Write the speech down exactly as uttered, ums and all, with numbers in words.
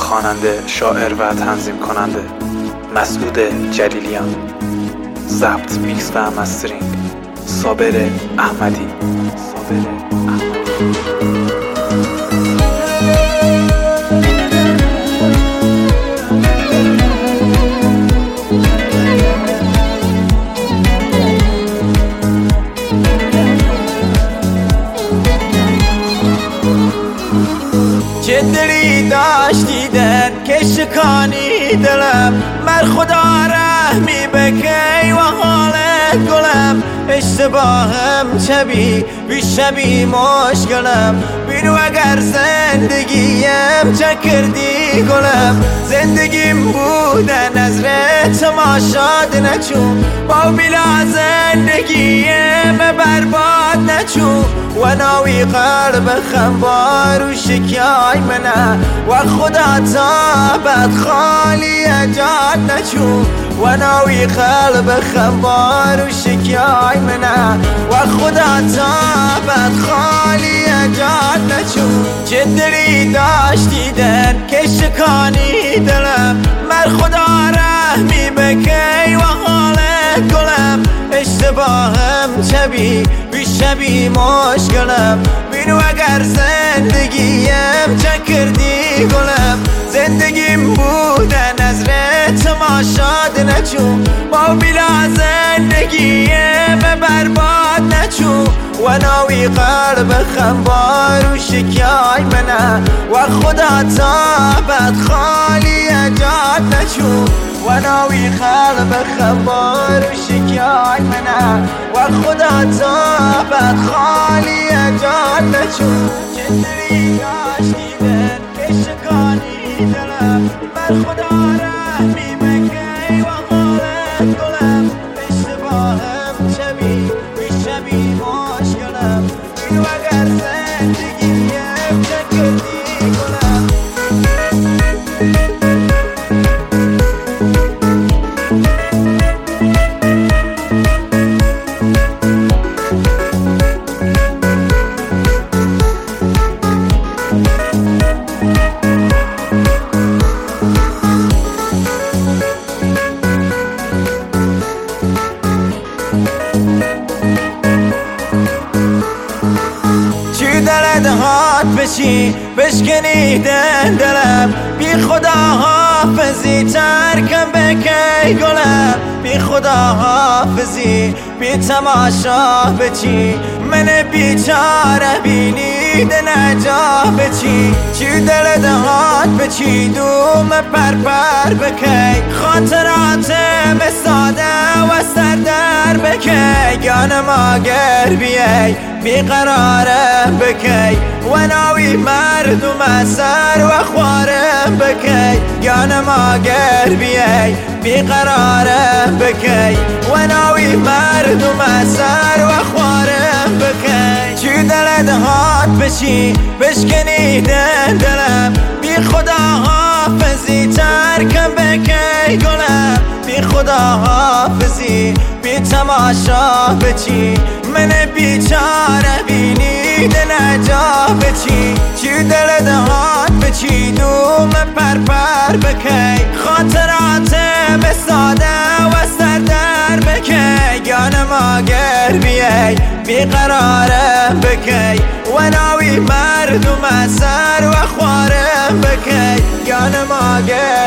خواننده، شاعر و تنظیم کننده مسعود جلیلیان. ضبط، میکس و مسترینگ صابر احمدی. صابر احمدی. چه دلی داشتی در که شکانی دلم، مر خدا رحمی بکی و حالت گلم. اشتباهم چبی بی شبی مشکلم، بینو اگر زندگیم چه کردی گلم. زندگیم بوده نظر تماشاد نچون، با بلا زندگیم برباد نچون. و ناوی قلب خنبار و شکیای منه، و خدا تابت خالی جاد نچون. و ناوی قلب خنبار و شکیای منه، و خدا تابت خالی جاد نچون. چه دلی داشتی در که شکانی دلم، مر خدا رحمی بکی و حالت گلم. اشتباهم چبی بی شبی مشکلم، بینو اگر زندگیم چه کردی گلم. زندگیم بوده نظر تماشاد نچون، با بلا زندگیم برباد نچون. و ناوی قلب خنبار و شکیای منه، و خدا تابت خالی جاد نچون. و ناوی قلب خنبار و شکیای منه، و خدا تابت خالی جاد نچون. چه دلی داشتی در که شکانی دلم، مر خدا رحمی بکی و حالت گلم. اشتباهم چبی بی شبی مشکلم، بینو اگر زندگیم چه کردی گلم. چی دلت هات بشی بشکنی دلم، بی خدا حافظی ترکم بکی گلم. بی خدا حافظی بی تماشا بچی، من بیچاره بینی ده نجا بچی. چی دلت هات بچی دوم پر پر بکی، خاطرات مساده و سر در بکی. گانم آگر بیای بیقرارم بکی، و ناوی مردم سر و خوارم بکی. گانم آگر بیای بیقرارم بکی، و ناوی مردم سر و خوارم بکی. چی دلت هات بشی بشکنی دلم، بی خدا حافظی ترکم بکی گلم. بی خدا حافظی بی تماشا بچی، من بیچاره بینی ده نجا بچی. چی دلت هات بچی دوم پر پر بکی، خاطرات مساده و سر در بکی. گانم آگر بیای بیقرارم بکی، و ناوی مردم سر و خوارم بکی. گانم آگر